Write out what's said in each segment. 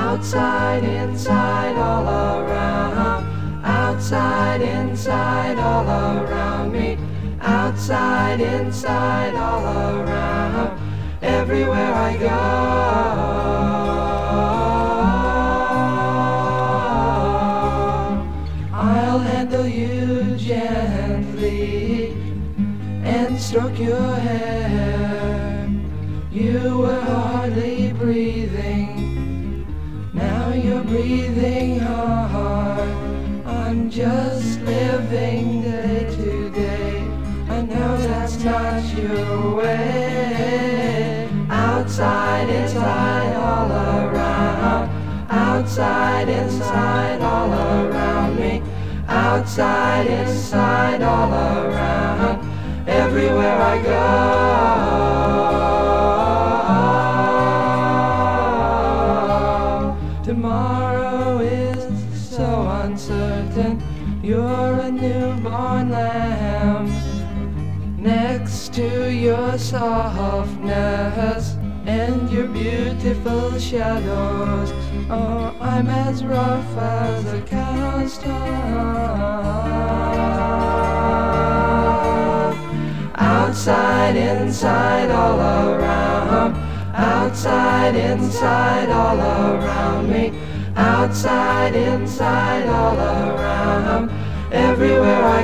Outside, inside, all around. Outside, inside, all around me. Outside, inside, all around. Everywhere I go, I'll handle you gently and stroke your hair. You were hardly breathing, now you're breathing hard. I'm just living day to day, I know that's not your way. Outside, inside, all around. Outside, inside, all around me. Outside, inside, all around. Everywhere I go. Tomorrow is so uncertain. You're a newborn lamb next to your softness and your beautiful shadows. Oh, I'm as rough as a cow's tongue. Outside, inside, all around. Outside, inside, all around me. Outside, inside, all around. Everywhere I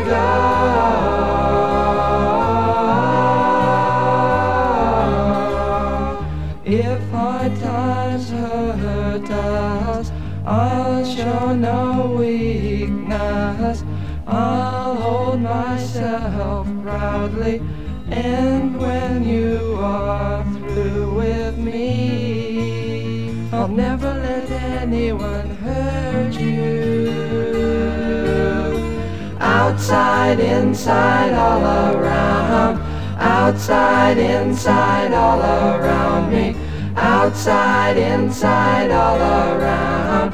go. If hard times hurt us, I'll show no weakness. I'll hold myself proudly, and when you are through with me, I'll never let anyone hurt you. Outside, inside, all around. Outside, inside, all around me. Outside, inside, all around.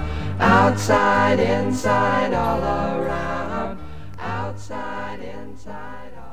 Outside, inside, all around. Outside, inside, all around.